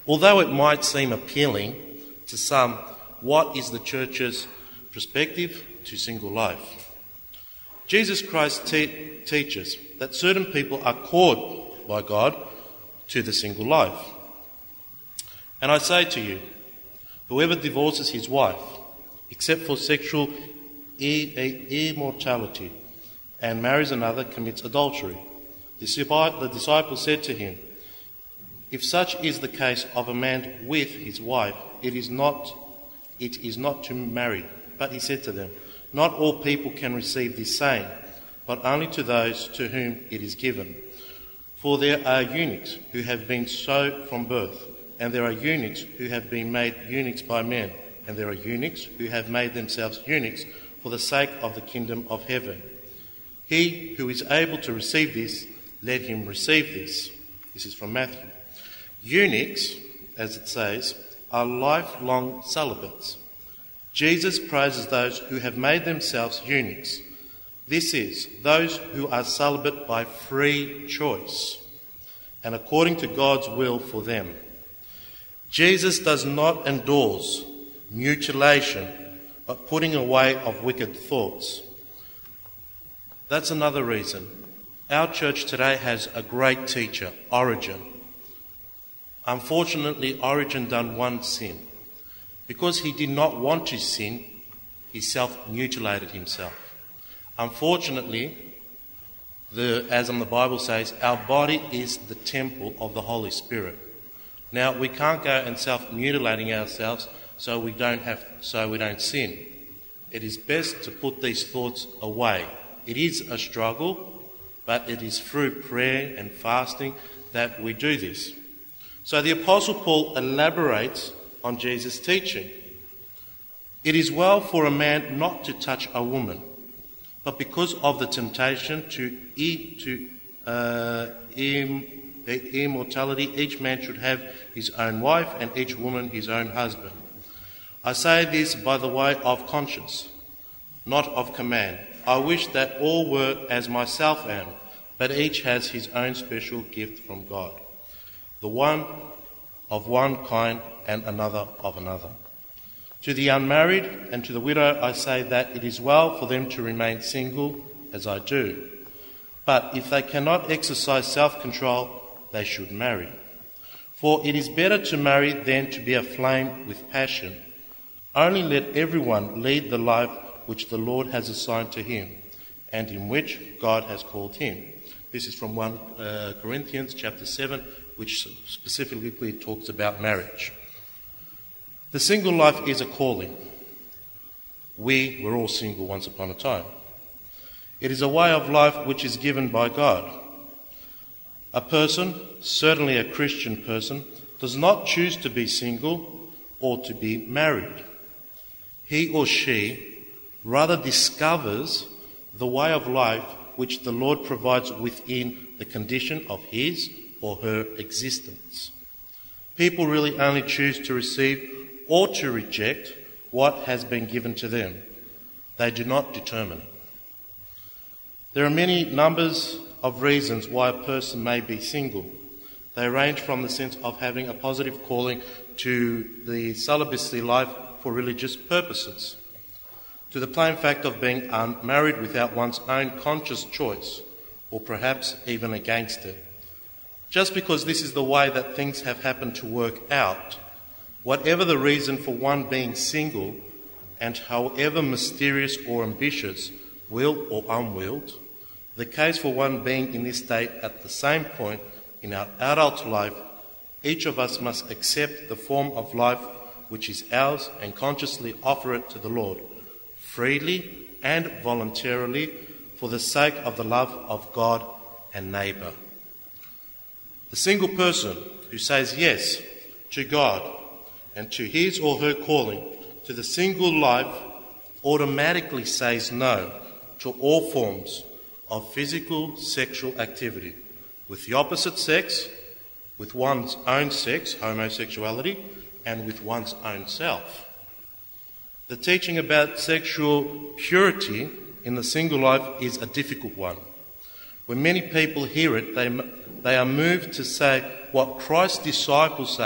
Although it might seem appealing to some, what is the church's perspective to single life? Jesus Christ teaches that certain people are called by God to the single life. And I say to you, whoever divorces his wife, except for sexual immorality, and marries another, commits adultery. The disciple said to him, if such is the case of a man with his wife, it is not to marry. But he said to them, not all people can receive this saying, but only to those to whom it is given. For there are eunuchs who have been so from birth, and there are eunuchs who have been made eunuchs by men, and there are eunuchs who have made themselves eunuchs for the sake of the kingdom of heaven. He who is able to receive this, let him receive this. This is from Matthew. Eunuchs, as it says, are lifelong celibates. Jesus praises those who have made themselves eunuchs. This is, those who are celibate by free choice and according to God's will for them. Jesus does not endorse mutilation, but putting away of wicked thoughts. That's another reason. Our church today has a great teacher, Origen. Unfortunately, Origen done one sin. Because he did not want to sin, he self-mutilated himself. Unfortunately, as the Bible says, our body is the temple of the Holy Spirit. Now, we can't go and self-mutilating ourselves so we don't sin. It is best to put these thoughts away. It is a struggle, but it is through prayer and fasting that we do this. So the Apostle Paul elaborates on Jesus' teaching. It is well for a man not to touch a woman, but because of the temptation to immortality, each man should have his own wife and each woman his own husband. I say this by the way of conscience, not of command. I wish that all were as myself am, but each has his own special gift from God. The one of one kind and another of another. To the unmarried and to the widow I say that it is well for them to remain single, as I do. But if they cannot exercise self-control, they should marry. For it is better to marry than to be aflame with passion. Only let everyone lead the life which the Lord has assigned to him, and in which God has called him. This is from 1 Corinthians chapter 7, which specifically talks about marriage. The single life is a calling. We were all single once upon a time. It is a way of life which is given by God. A person, certainly a Christian person, does not choose to be single or to be married. He or she rather discovers the way of life which the Lord provides within the condition of his or her existence. People really only choose to receive or to reject what has been given to them. They do not determine it. There are many numbers of reasons why a person may be single. They range from the sense of having a positive calling to the celibacy life for religious purposes, to the plain fact of being unmarried without one's own conscious choice, or perhaps even against it. Just because this is the way that things have happened to work out, whatever the reason for one being single, and however mysterious or ambitious, willed or unwilled, the case for one being in this state at the same point in our adult life, each of us must accept the form of life which is ours and consciously offer it to the Lord, freely and voluntarily, for the sake of the love of God and neighbour. The single person who says yes to God and to his or her calling to the single life automatically says no to all forms of physical sexual activity with the opposite sex, with one's own sex, homosexuality, and with one's own self. The teaching about sexual purity in the single life is a difficult one. When many people hear it, they are moved to say what Christ's disciples say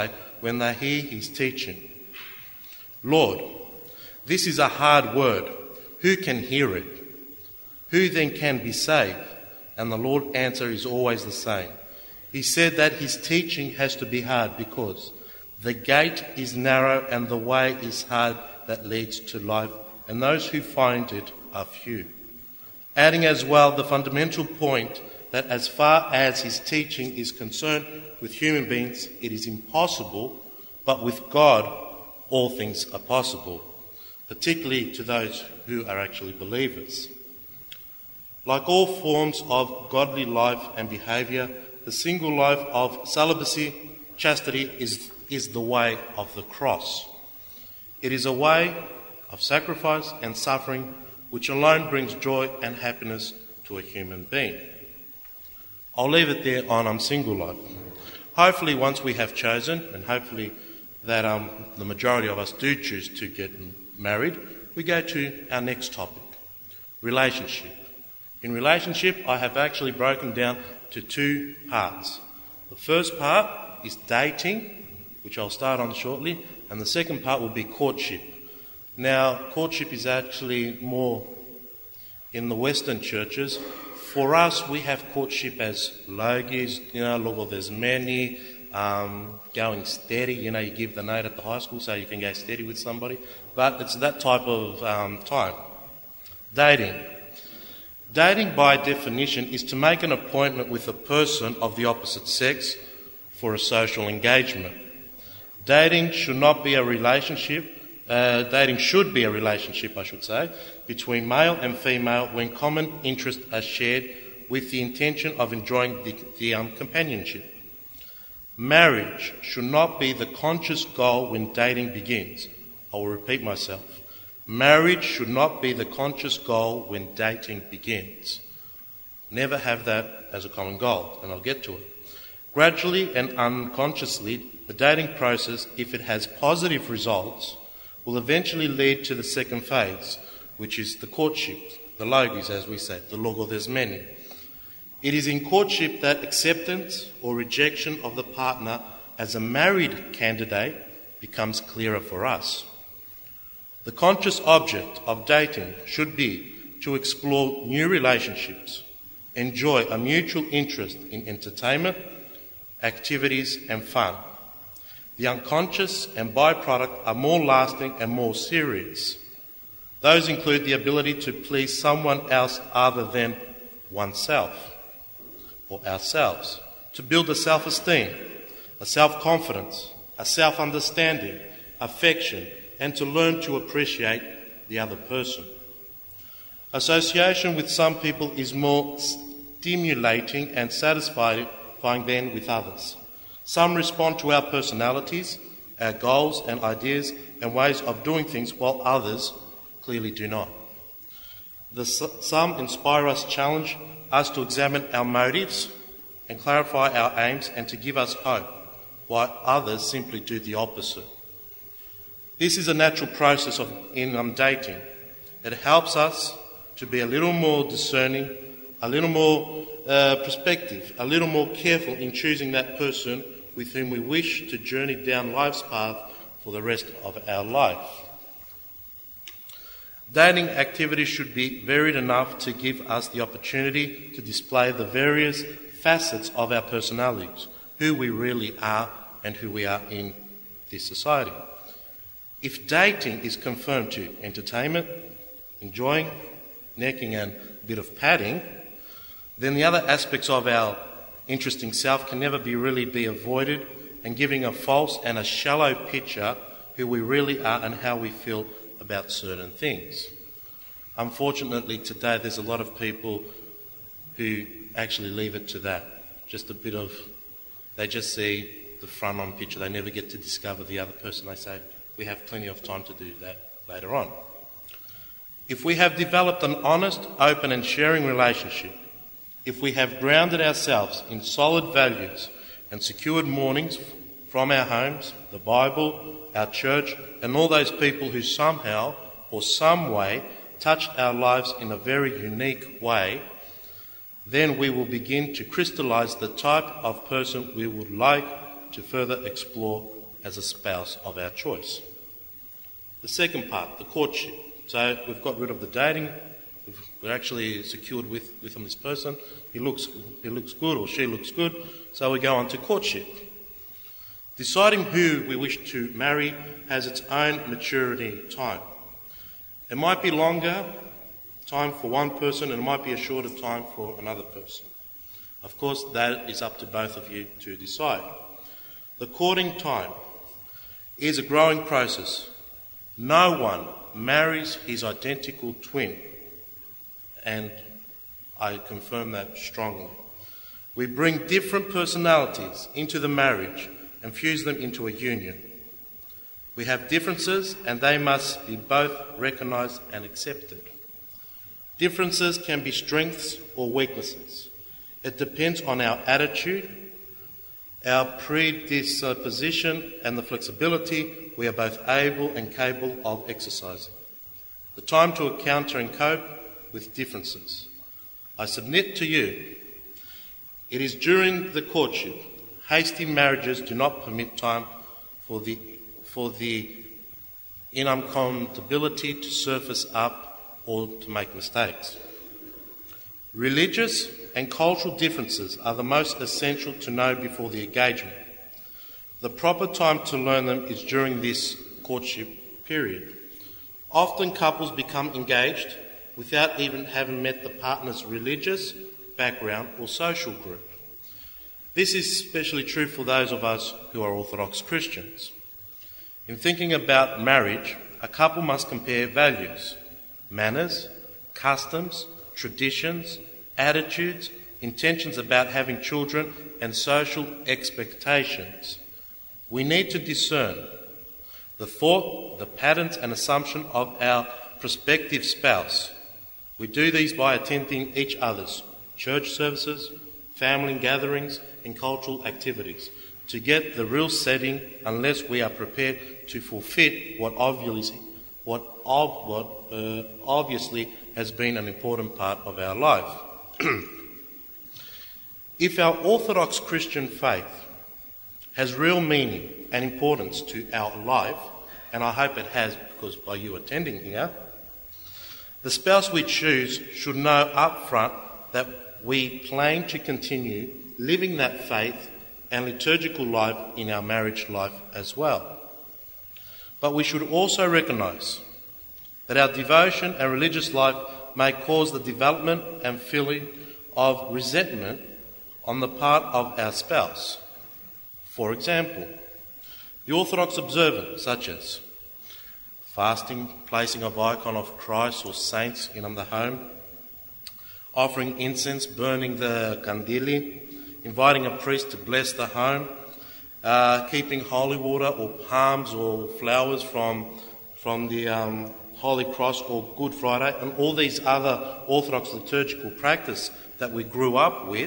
when they hear his teaching. Lord, this is a hard word. Who can hear it? Who then can be saved? And the Lord's answer is always the same. He said that his teaching has to be hard because the gate is narrow and the way is hard that leads to life, and those who find it are few. Adding as well the fundamental point that as far as his teaching is concerned with human beings, it is impossible, but with God, all things are possible, particularly to those who are actually believers. Like all forms of godly life and behaviour, the single life of celibacy, chastity, is the way of the cross. It is a way of sacrifice and suffering which alone brings joy and happiness to a human being. I'll leave it there on single life. Hopefully once we have chosen, and hopefully that the majority of us do choose to get married, we go to our next topic, relationship. In relationship, I have actually broken down to two parts. The first part is dating, which I'll start on shortly, and the second part will be courtship. Now, courtship is actually more in the Western churches. For us, we have courtship as logies, look, there's many, going steady, you give the note at the high school so you can go steady with somebody. But it's that type of time. Dating. Dating, by definition, is to make an appointment with a person of the opposite sex for a social engagement. Dating should be a relationship, between male and female when common interests are shared with the intention of enjoying the companionship. Marriage should not be the conscious goal when dating begins. I will repeat myself. Marriage should not be the conscious goal when dating begins. Never have that as a common goal, and I'll get to it. Gradually and unconsciously, the dating process, if it has positive results, will eventually lead to the second phase, which is the courtship, the logos, as we say, the logo, there's many. It is in courtship that acceptance or rejection of the partner as a married candidate becomes clearer for us. The conscious object of dating should be to explore new relationships, enjoy a mutual interest in entertainment, activities and fun. The unconscious and byproduct are more lasting and more serious. Those include the ability to please someone else other than oneself or ourselves, to build a self-esteem, a self-confidence, a self-understanding, affection, and to learn to appreciate the other person. Association with some people is more stimulating and satisfying than with others. Some respond to our personalities, our goals and ideas and ways of doing things, while others clearly do not. Some inspire us, challenge us to examine our motives and clarify our aims and to give us hope, while others simply do the opposite. This is a natural process in dating. It helps us to be a little more discerning, a little more perspective, a little more careful in choosing that person with whom we wish to journey down life's path for the rest of our life. Dating activities should be varied enough to give us the opportunity to display the various facets of our personalities, who we really are and who we are in this society. If dating is confirmed to entertainment, enjoying, necking and a bit of padding, then the other aspects of our interesting self can never really be avoided, and giving a false and a shallow picture who we really are and how we feel about certain things. Unfortunately, today there's a lot of people who actually leave it to that. They just see the front-on picture. They never get to discover the other person. They say, we have plenty of time to do that later on. If we have developed an honest, open and sharing relationship, if we have grounded ourselves in solid values and secured moorings from our homes, the Bible, our church, and all those people who somehow or some way touched our lives in a very unique way, then we will begin to crystallise the type of person we would like to further explore as a spouse of our choice. The second part, the courtship. So we've got rid of the dating. We're actually secured with this person. He looks good or she looks good. So we go on to courtship. Deciding who we wish to marry has its own maturity time. It might be longer time for one person and it might be a shorter time for another person. Of course, that is up to both of you to decide. The courting time is a growing process. No one marries his identical twin, and I confirm that strongly. We bring different personalities into the marriage and fuse them into a union. We have differences and they must be both recognised and accepted. Differences can be strengths or weaknesses. It depends on our attitude, our predisposition and the flexibility we are both able and capable of exercising. The time to encounter and cope with differences. I submit to you, it is during the courtship. Hasty marriages do not permit time for the incompatibility to surface up or to make mistakes. Religious and cultural differences are the most essential to know before the engagement. The proper time to learn them is during this courtship period. Often couples become engaged without even having met the partner's religious background or social group. This is especially true for those of us who are Orthodox Christians. In thinking about marriage, a couple must compare values, manners, customs, traditions, attitudes, intentions about having children, and social expectations. We need to discern the thought, the patterns and assumption of our prospective spouse. We do these by attending each other's church services, family gatherings and cultural activities to get the real setting, unless we are prepared to forfeit what obviously has been an important part of our life. If our Orthodox Christian faith has real meaning and importance to our life, and I hope it has because by you attending here, the spouse we choose should know up front that we plan to continue living that faith and liturgical life in our marriage life as well. But we should also recognise that our devotion and religious life may cause the development and feeling of resentment on the part of our spouse. For example, the Orthodox observant, such as fasting, placing of icon of Christ or saints in the home, offering incense, burning the candili, inviting a priest to bless the home, keeping holy water or palms or flowers from the Holy Cross or Good Friday, and all these other Orthodox liturgical practice that we grew up with,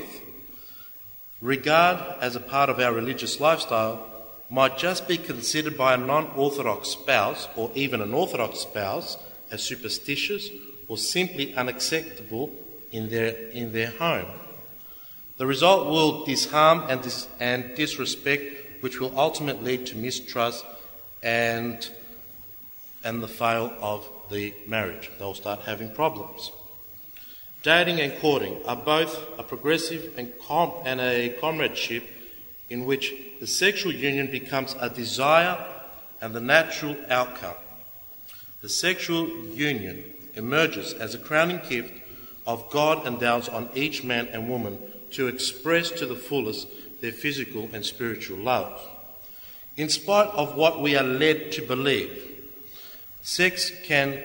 regard as a part of our religious lifestyle, might just be considered by a non-Orthodox spouse or even an Orthodox spouse as superstitious or simply unacceptable in their home. The result will disharm and disrespect, which will ultimately lead to mistrust and the fail of the marriage. They'll start having problems. Dating and courting are both a progressive and a comradeship in which the sexual union becomes a desire and the natural outcome. The sexual union emerges as a crowning gift of God endows on each man and woman to express to the fullest their physical and spiritual love. In spite of what we are led to believe, sex can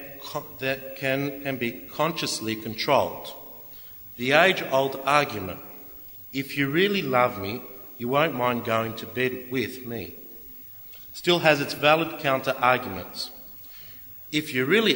be consciously controlled. The age-old argument, if you really love me, you won't mind going to bed with me, still has its valid counter-arguments. If you really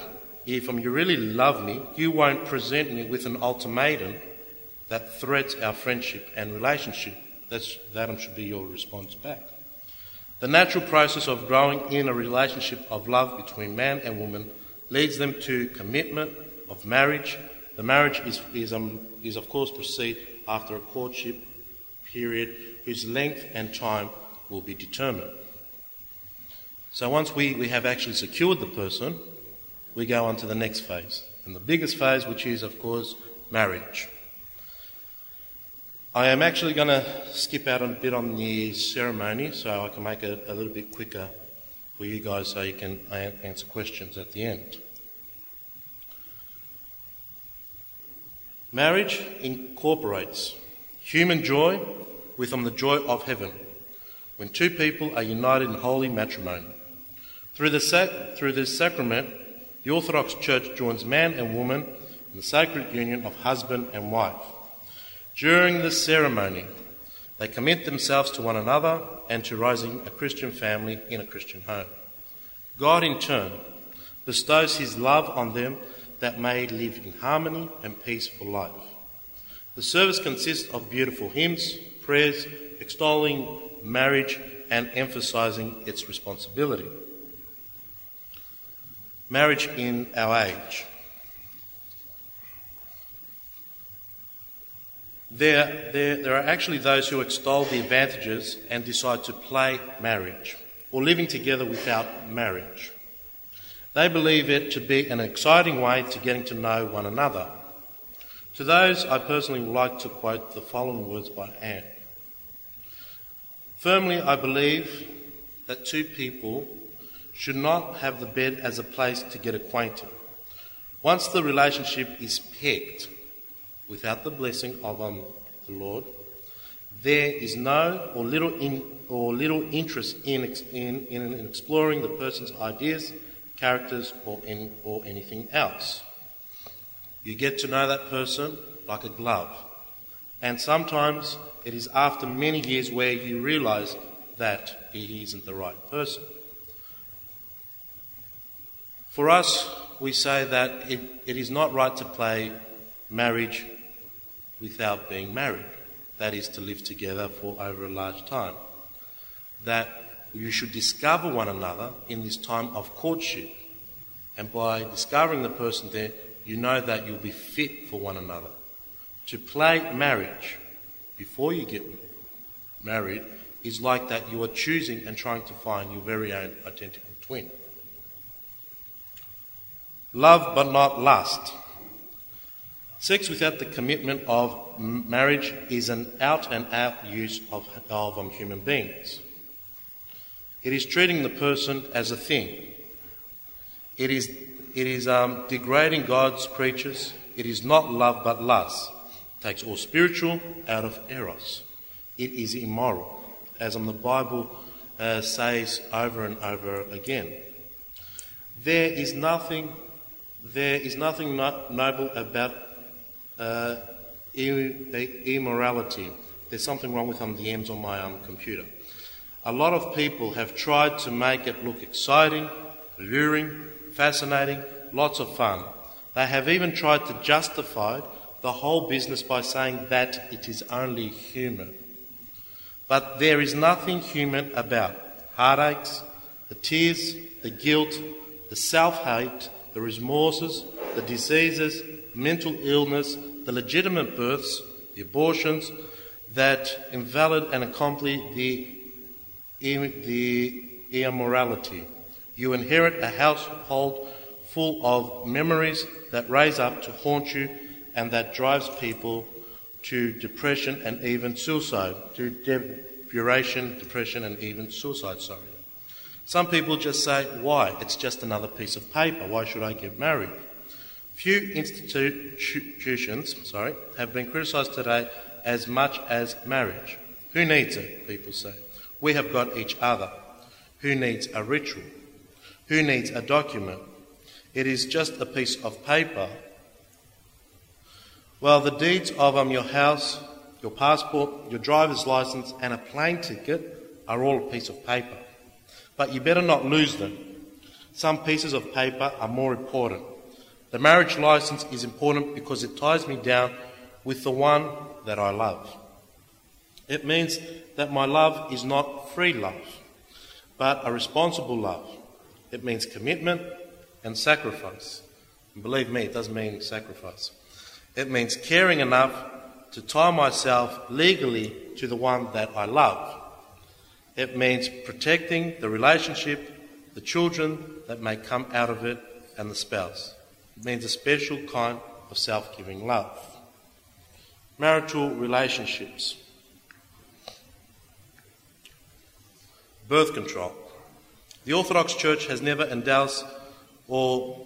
love me, you won't present me with an ultimatum that threats our friendship and relationship. That should be your response back. The natural process of growing in a relationship of love between man and woman leads them to commitment of marriage. The marriage is of course proceed after a courtship period whose length and time will be determined. So once we have actually secured the person, we go on to the next phase. And the biggest phase, which is, of course, marriage. I am actually going to skip out a bit on the ceremony so I can make it a little bit quicker for you guys so you can answer questions at the end. Marriage incorporates human joy with the joy of heaven when two people are united in holy matrimony. Through this sacrament, the Orthodox Church joins man and woman in the sacred union of husband and wife. During this ceremony, they commit themselves to one another and to raising a Christian family in a Christian home. God, in turn, bestows his love on them that may live in harmony and peace for life. The service consists of beautiful hymns, prayers, extolling marriage and emphasising its responsibility. Marriage in our age. There are actually those who extol the advantages and decide to play marriage, or living together without marriage. They believe it to be an exciting way to getting to know one another. To those, I personally would like to quote the following words by Anne. Firmly, I believe that two people should not have the bed as a place to get acquainted. Once the relationship is pegged, without the blessing of the Lord, there is no or little interest in exploring the person's ideas, characters, or anything else. You get to know that person like a glove, and sometimes it is after many years where you realise that he isn't the right person. For us, we say that it is not right to play marriage without being married. That is, to live together for over a large time. That you should discover one another in this time of courtship. And by discovering the person there, you know that you'll be fit for one another. To play marriage before you get married is like that you are choosing and trying to find your very own identical twin. Love but not lust. Sex without the commitment of marriage is an out-and-out use of human beings. It is treating the person as a thing. It is degrading God's creatures. It is not love but lust. It takes all spiritual out of eros. It is immoral, as the Bible says over and over again. There is nothing noble about immorality. There's something wrong with the M's on my computer. A lot of people have tried to make it look exciting, alluring, fascinating, lots of fun. They have even tried to justify the whole business by saying that it is only human. But there is nothing human about heartaches, the tears, the guilt, the self-hate, the remorses, the diseases, mental illness, the legitimate births, the abortions that invalid and accompany the immorality. You inherit a household full of memories that raise up to haunt you and that drives people to depression and even suicide, to depression and even suicide. Some people just say, why? It's just another piece of paper. Why should I get married? Few institutions have been criticised today as much as marriage. Who needs it, people say. We have got each other. Who needs a ritual? Who needs a document? It is just a piece of paper. Well, the deeds of your house, your passport, your driver's licence and a plane ticket are all a piece of paper. But you better not lose them. Some pieces of paper are more important. The marriage licence is important because it ties me down with the one that I love. It means that my love is not free love, but a responsible love. It means commitment and sacrifice. And believe me, it doesn't mean sacrifice. It means caring enough to tie myself legally to the one that I love. It means protecting the relationship, the children that may come out of it, and the spouse. It means a special kind of self-giving love. Marital relationships. Birth control. The Orthodox Church has never endorsed or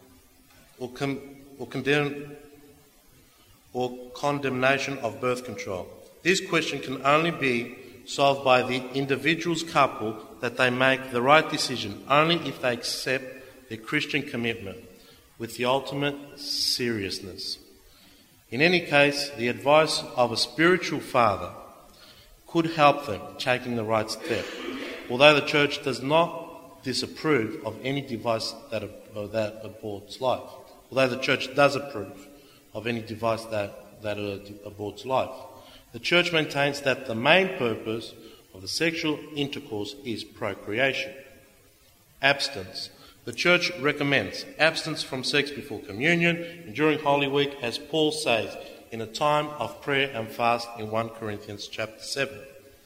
condemnation of birth control. This question can only be solved by the individual's couple that they make the right decision only if they accept their Christian commitment with the ultimate seriousness. In any case, the advice of a spiritual father could help them taking the right step, although the Church does not disapprove of any device that aborts life. Although the Church does approve of any device that aborts life. The Church maintains that the main purpose of the sexual intercourse is procreation. Abstinence. The Church recommends abstinence from sex before communion and during Holy Week, as Paul says, in a time of prayer and fast in 1 Corinthians chapter 7.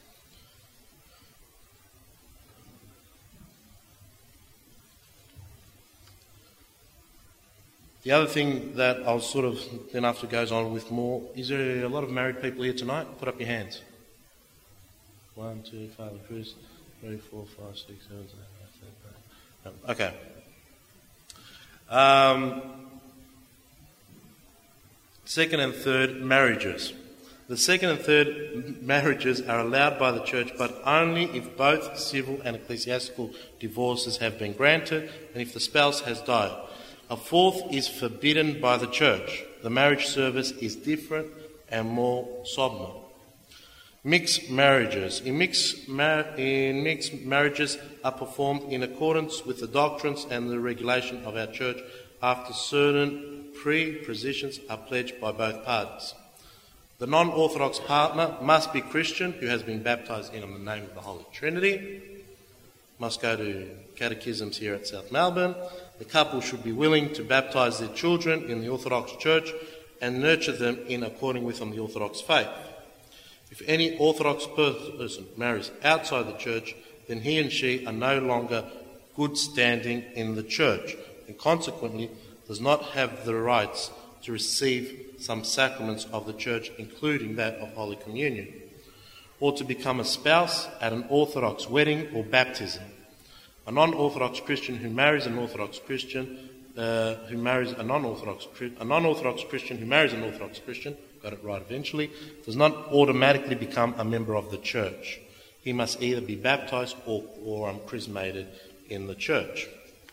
The other thing that I'll sort of then after goes on with more, is there a lot of married people here tonight? Put up your hands. 1, 2, 5, 3, 4, 5, 6, 7, 8, 9, 10. Okay. Second and third marriages. The second and third marriages are allowed by the Church, but only if both civil and ecclesiastical divorces have been granted and if the spouse has died. A fourth is forbidden by the Church. The marriage service is different and more solemn. Mixed marriages. Mixed marriages are performed in accordance with the doctrines and the regulation of our Church after certain prepositions are pledged by both parties. The non-Orthodox partner must be Christian, who has been baptised in the name of the Holy Trinity, must go to catechisms here at South Melbourne. The couple should be willing to baptise their children in the Orthodox Church and nurture them in according with the Orthodox faith. If any Orthodox person marries outside the Church, then he and she are no longer good standing in the Church and consequently does not have the rights to receive some sacraments of the Church, including that of Holy Communion, or to become a spouse at an Orthodox wedding or baptism. A non-Orthodox Christian who marries an Orthodox Christian, a non-Orthodox Christian who marries an Orthodox Christian, got it right eventually, does not automatically become a member of the Church. He must either be baptised or chrismated in the Church.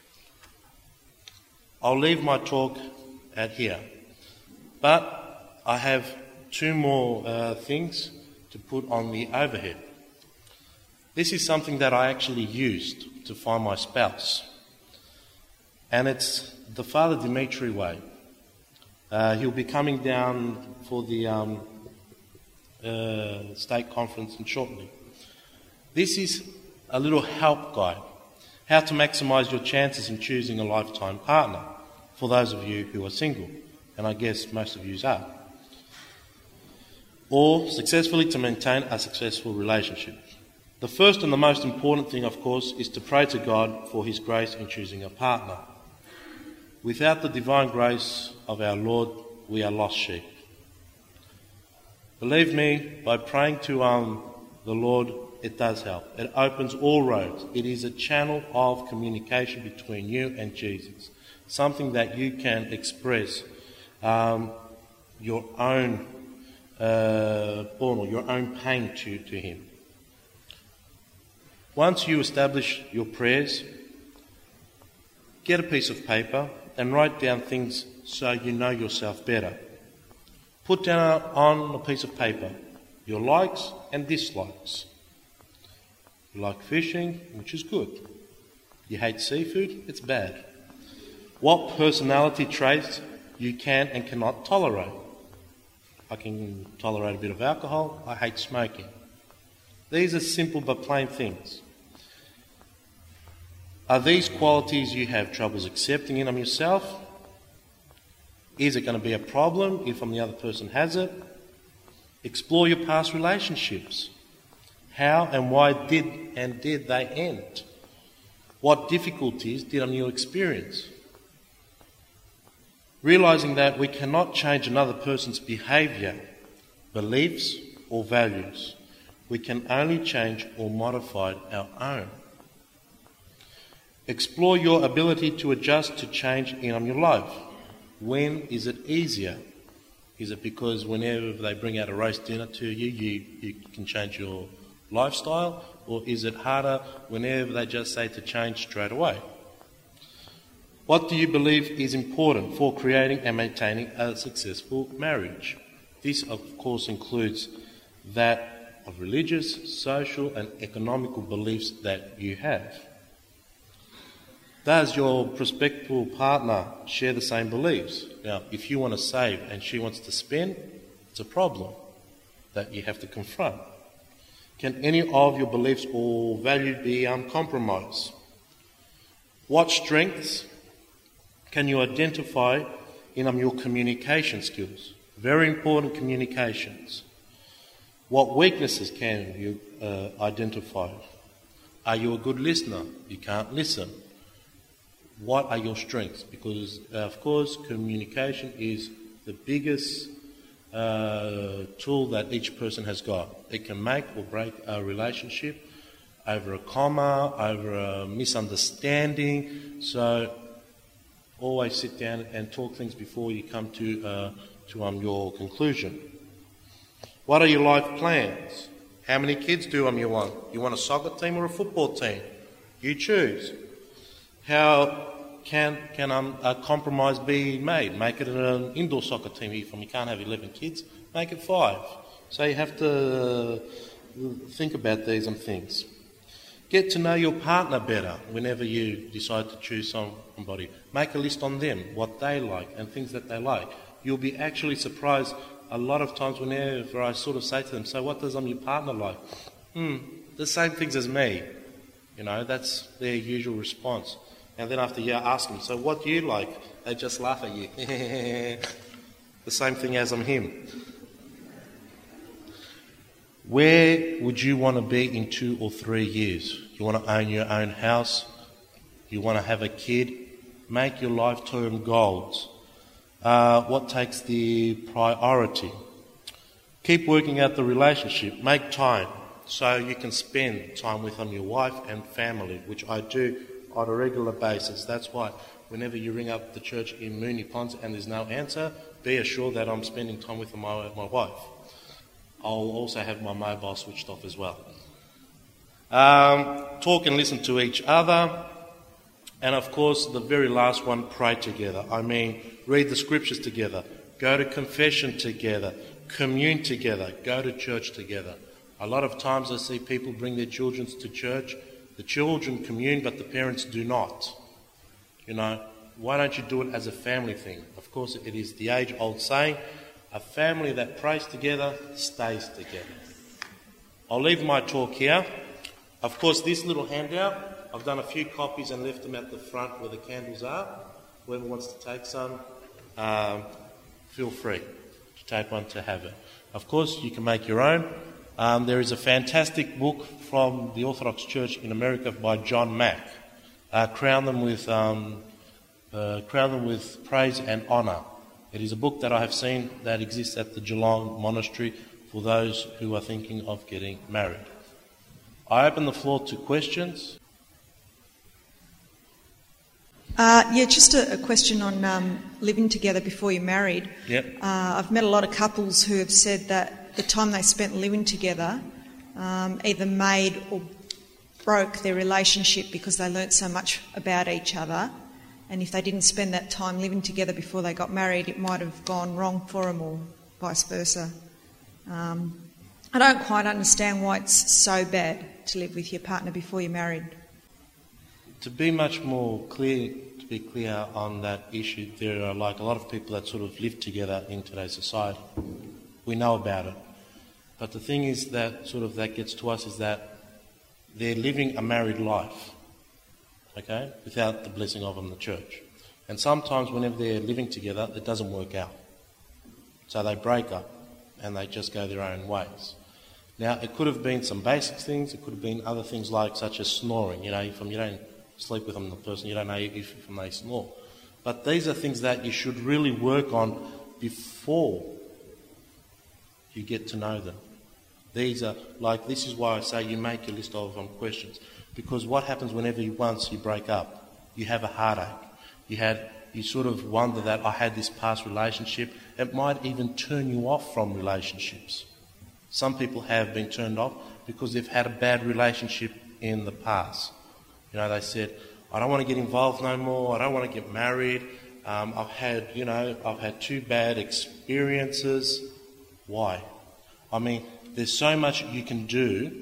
I'll leave my talk at here, but I have two more things to put on the overhead. This is something that I actually used to find my spouse, and it's the Father Dimitri way. He'll be coming down for the state conference shortly. This is a little help guide, how to maximise your chances in choosing a lifetime partner, for those of you who are single, and I guess most of you are, or successfully to maintain a successful relationship. The first and the most important thing, of course, is to pray to God for His grace in choosing a partner. Without the divine grace of our Lord, we are lost sheep. Believe me, by praying to the Lord, it does help. It opens all roads. It is a channel of communication between you and Jesus, something that you can express your own your own pain to Him. Once you establish your prayers, get a piece of paper and write down things so you know yourself better. Put down on a piece of paper your likes and dislikes. You like fishing, which is good. You hate seafood, it's bad. What personality traits you can and cannot tolerate. I can tolerate a bit of alcohol, I hate smoking. These are simple but plain things. Are these qualities you have troubles accepting in them yourself? Is it going to be a problem if the other person has it? Explore your past relationships. How and why did they end? What difficulties did you experience? Realizing that we cannot change another person's behaviour, beliefs or values. We can only change or modify our own. Explore your ability to adjust to change in your life. When is it easier? Is it because whenever they bring out a roast dinner to you, you can change your lifestyle? Or is it harder whenever they just say to change straight away? What do you believe is important for creating and maintaining a successful marriage? This, of course, includes that of religious, social and economical beliefs that you have. Does your prospective partner share the same beliefs? Now, if you want to save and she wants to spend, it's a problem that you have to confront. Can any of your beliefs or values be compromised? What strengths can you identify in your communication skills? Very important, communications. What weaknesses can you identify? Are you a good listener? You can't listen. What are your strengths? Because, of course, communication is the biggest tool that each person has got. It can make or break a relationship over a comma, over a misunderstanding. So always sit down and talk things before you come to your conclusion. What are your life plans? How many kids do you want? You want a soccer team or a football team? You choose. How can a compromise be made? Make it an indoor soccer team. If you can't have 11 kids, make it 5. So you have to think about these things. Get to know your partner better whenever you decide to choose somebody. Make a list on them, what they like and things that they like. You'll be actually surprised a lot of times whenever I sort of say to them, so what does your partner like? The same things as me. That's their usual response. And then after you ask them, so what do you like? They just laugh at you. The same thing as him. Where would you want to be in 2 or 3 years? You want to own your own house? You want to have a kid? Make your lifetime goals. What takes the priority? Keep working out the relationship. Make time so you can spend time with your wife and family, which I do on a regular basis. That's why whenever you ring up the church in Moonee Ponds and there's no answer, be assured that I'm spending time with my wife. I'll also have my mobile switched off as well. Talk and listen to each other. And of course, the very last one, pray together. Read the scriptures together. Go to confession together. Commune together. Go to church together. A lot of times I see people bring their children to church. The children commune, but the parents do not. Why don't you do it as a family thing? Of course, it is the age-old saying, a family that prays together stays together. I'll leave my talk here. Of course, this little handout, I've done a few copies and left them at the front where the candles are. Whoever wants to take some, feel free to take one to have it. Of course, you can make your own. There is a fantastic book from the Orthodox Church in America by John Mack. Crown them with praise and honour. It is a book that I have seen that exists at the Geelong Monastery for those who are thinking of getting married. I open the floor to questions. Just a question on living together before you're married. Yep. I've met a lot of couples who have said that the time they spent living together either made or broke their relationship because they learnt so much about each other, and if they didn't spend that time living together before they got married, it might have gone wrong for them, or vice versa. I don't quite understand why it's so bad to live with your partner before you're married. To be much more clear, to be clear on that issue, there are a lot of people that sort of live together in today's society. We know about it. But the thing is that that gets to us is that they're living a married life, okay, without the blessing of the church. And sometimes whenever they're living together, it doesn't work out. So they break up and they just go their own ways. Now, it could have been some basic things. It could have been other things such as snoring. If you don't sleep with them, the person, you don't know if they snore. But these are things that you should really work on before you get to know them. This is why I say you make a list of questions. Because what happens whenever once you break up? You have a heartache. You sort of wonder that I had this past relationship. It might even turn you off from relationships. Some people have been turned off because they've had a bad relationship in the past. They said, I don't want to get involved no more. I don't want to get married. I've had 2 bad experiences. Why? I mean, there's so much you can do,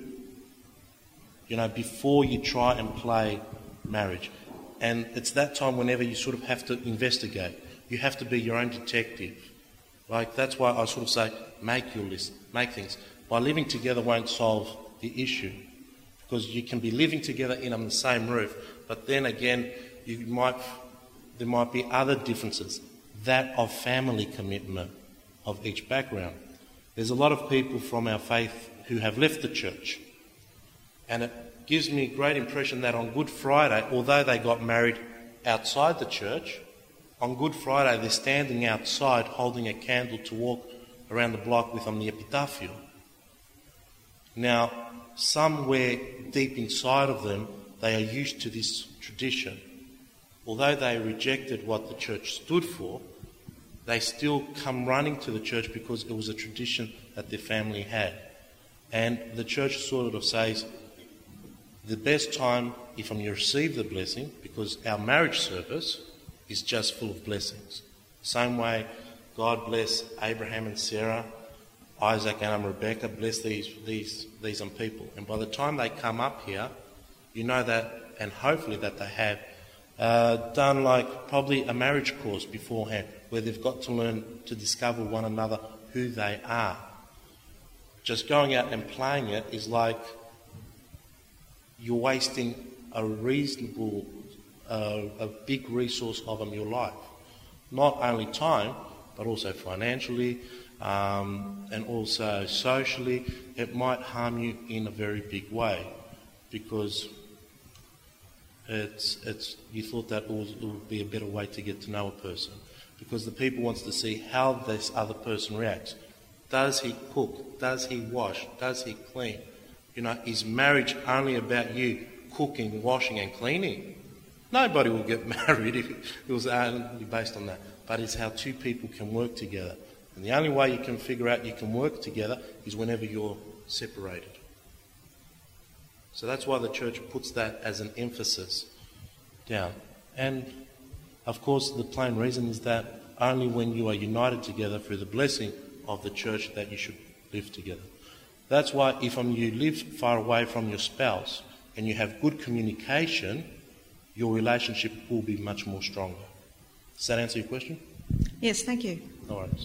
before you try and play marriage. And it's that time whenever you sort of have to investigate. You have to be your own detective. That's why I sort of say, make your list, make things. By living together won't solve the issue. Because you can be living together in the same roof, but then again, there might be other differences. That of family commitment of each background. There's a lot of people from our faith who have left the church. And it gives me a great impression that on Good Friday, although they got married outside the church, on Good Friday they're standing outside holding a candle to walk around the block with on the epitaph. Now, somewhere deep inside of them, they are used to this tradition. Although they rejected what the church stood for, they still come running to the church because it was a tradition that their family had. And the church sort of says, the best time if you receive the blessing, because our marriage service is just full of blessings. Same way God bless Abraham and Sarah, Isaac and Rebecca, bless these people. And by the time they come up here, you know that, and hopefully that they have done probably a marriage course beforehand, where they've got to learn to discover one another, who they are. Just going out and playing it is like you're wasting a big resource of your life. Not only time, but also financially, and also socially. It might harm you in a very big way, because you thought that it would be a better way to get to know a person, because the people wants to see how this other person reacts. Does he cook? Does he wash? Does he clean? Is marriage only about you cooking, washing and cleaning? Nobody will get married if it was only based on that. But it's how 2 people can work together. And the only way you can figure out you can work together is whenever you're separated. So that's why the church puts that as an emphasis down. And of course the plain reason is that only when you are united together through the blessing of the church that you should live together. That's why if you live far away from your spouse and you have good communication, your relationship will be much more stronger. Does that answer your question? Yes, thank you. No worries.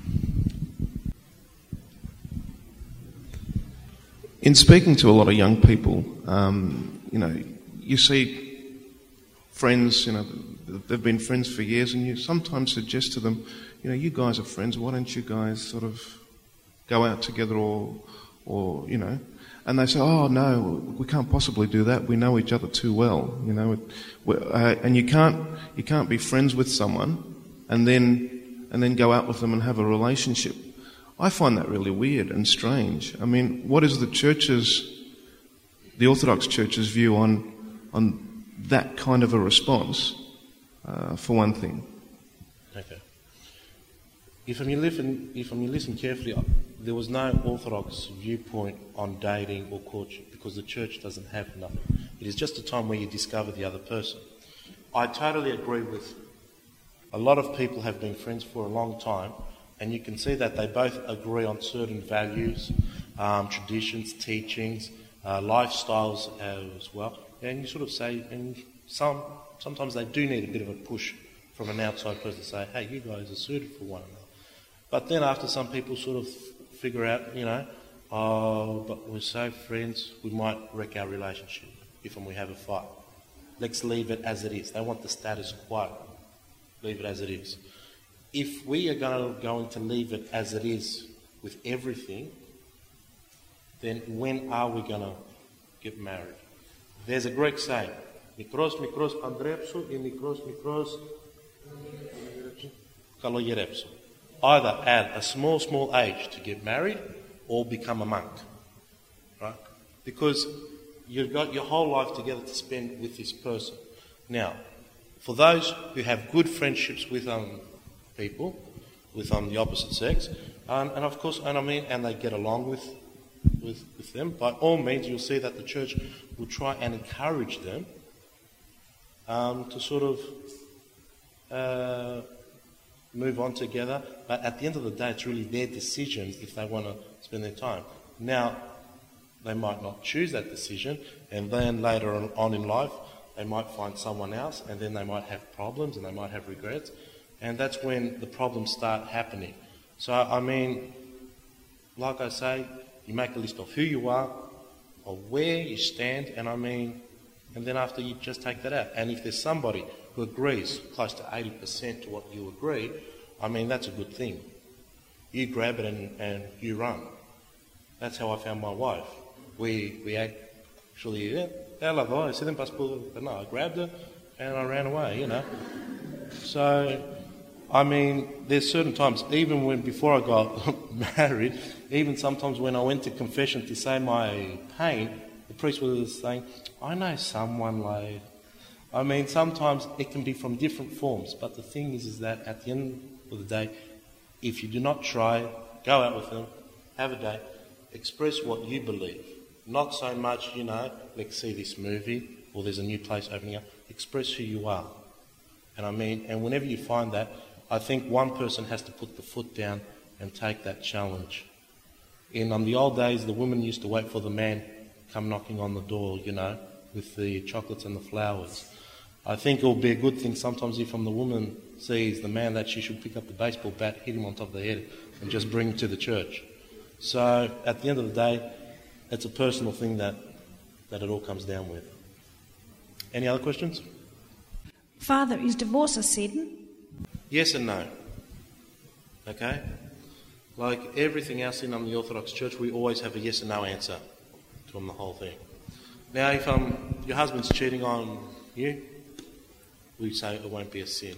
In speaking to a lot of young people, you see friends, they've been friends for years, and you sometimes suggest to them, you guys are friends, why don't you guys sort of go out together or and they say, oh no, we can't possibly do that, we know each other too well, and you can't be friends with someone and then go out with them and have a relationship. I find that really weird and strange. I mean, what is the Orthodox Church's view on that kind of a response, for one thing? Okay. If you listen carefully, there was no Orthodox viewpoint on dating or courtship, because the church doesn't have nothing. It is just a time where you discover the other person. I totally agree with a lot of people have been friends for a long time, and you can see that they both agree on certain values, traditions, teachings, lifestyles as well. And you sort of say, and sometimes they do need a bit of a push from an outside person to say, hey, you guys are suited for one another. But then after some people sort of figure out, but we're so friends, we might wreck our relationship if we have a fight. Let's leave it as it is. They want the status quo. Leave it as it is. If we are going to leave it as it is with everything, then when are we going to get married? There's a Greek saying, Μικρός παντρέψου ή μικρός καλογερέψου. Either at a small age to get married or become a monk. Right? Because you've got your whole life together to spend with this person. Now, for those who have good friendships with people, with the opposite sex, and of course, and they get along with them, by all means you'll see that the church will try and encourage them to sort of move on together. But at the end of the day, it's really their decision if they want to spend their time. Now, they might not choose that decision, and then later on in life, they might find someone else, and then they might have problems and they might have regrets, and that's when the problems start happening. So, like I say, you make a list of who you are, of where you stand, and then after you just take that out. And if there's somebody who agrees close to 80% to what you agree, that's a good thing. You grab it and you run. That's how I found my wife. We actually, I grabbed her and I ran away, So, there's certain times, even before I got married, even sometimes when I went to confession to say my pain, the priest was saying, I know someone like... sometimes it can be from different forms, but the thing is that at the end of the day, if you do not try, go out with them, have a day, express what you believe. Not so much, let's see this movie, or there's a new place opening up. Express who you are. And whenever you find that, I think one person has to put the foot down and take that challenge. In the old days, the woman used to wait for the man come knocking on the door, with the chocolates and the flowers. I think it will be a good thing sometimes if the woman sees the man that she should pick up the baseball bat, hit him on top of the head, and just bring him to the church. So, at the end of the day, it's a personal thing that it all comes down with. Any other questions? Father, is divorce a sin? Yes and no. Okay? Like everything else in the Orthodox Church, we always have a yes and no answer to the whole thing. Now, if your husband's cheating on you, we say it won't be a sin.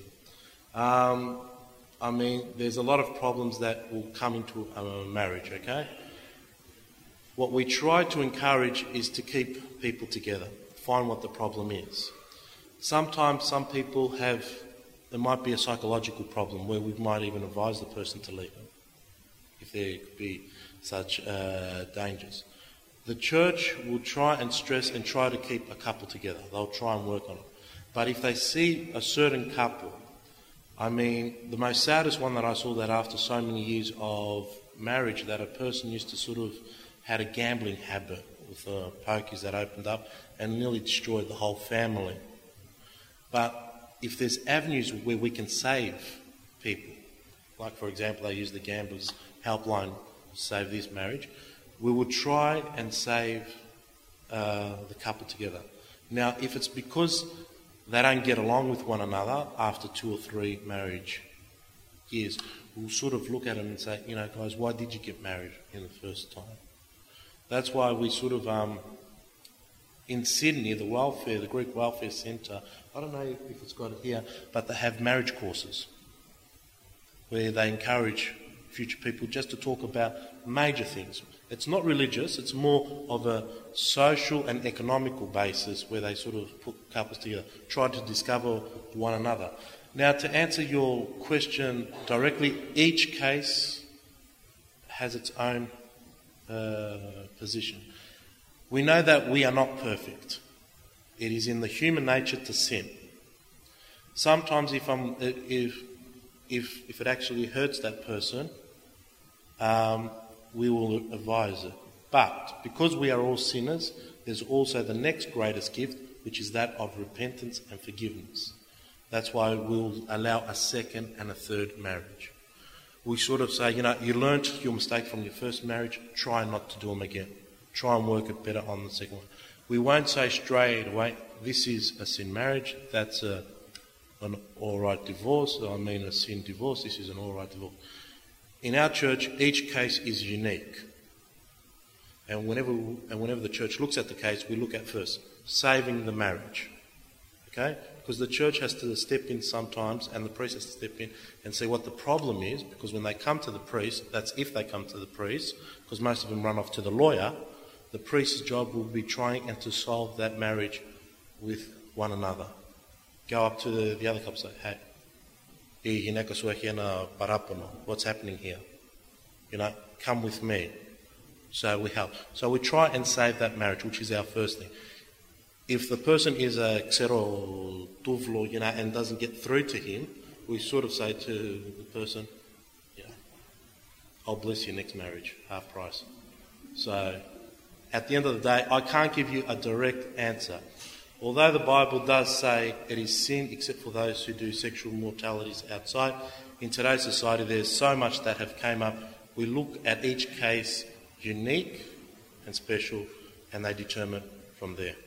There's a lot of problems that will come into a marriage, okay? What we try to encourage is to keep people together, find what the problem is. Sometimes some people there might be a psychological problem where we might even advise the person to leave them, if there could be such dangers. The church will try and stress and try to keep a couple together. They'll try and work on it. But if they see a certain couple, the most saddest one that I saw, that after so many years of marriage, that a person used to sort of had a gambling habit with pokies that opened up and nearly destroyed the whole family. But if there's avenues where we can save people, like for example they use the Gamblers Helpline to save this marriage, we will try and save the couple together. Now, if it's because they don't get along with one another after 2 or 3 marriage years, we'll sort of look at them and say, guys, why did you get married in the first time? That's why we sort of, in Sydney, the Greek Welfare Centre, I don't know if it's got it here, but they have marriage courses where they encourage future people just to talk about major things. It's not religious, it's more of a social and economical basis where they sort of put couples together, try to discover one another. Now, to answer your question directly, each case has its own position. We know that we are not perfect. It is in the human nature to sin. Sometimes if it actually hurts that person, we will advise it. But because we are all sinners, there's also the next greatest gift, which is that of repentance and forgiveness. That's why we'll allow a second and a third marriage. We sort of say, you learnt your mistake from your first marriage, try not to do them again. Try and work it better on the second one. We won't say straight away, this is a sin marriage, that's an all-right divorce, a sin divorce, this is an all-right divorce. In our church, each case is unique. And whenever the church looks at the case, we look at first saving the marriage. Okay? Because the church has to step in sometimes, and the priest has to step in and see what the problem is, because when they come to the priest, that's if they come to the priest, because most of them run off to the lawyer, the priest's job will be trying and to solve that marriage with one another. Go up to the other couple and say, hey, what's happening here? Come with me. So we help. So we try and save that marriage, which is our first thing. If the person is a xero tuvlo, and doesn't get through to him, we sort of say to the person, I'll bless your next marriage, half price. So at the end of the day, I can't give you a direct answer. Although the Bible does say it is sin except for those who do sexual mortalities outside, in today's society there's so much that have came up. We look at each case unique and special, and they determine from there.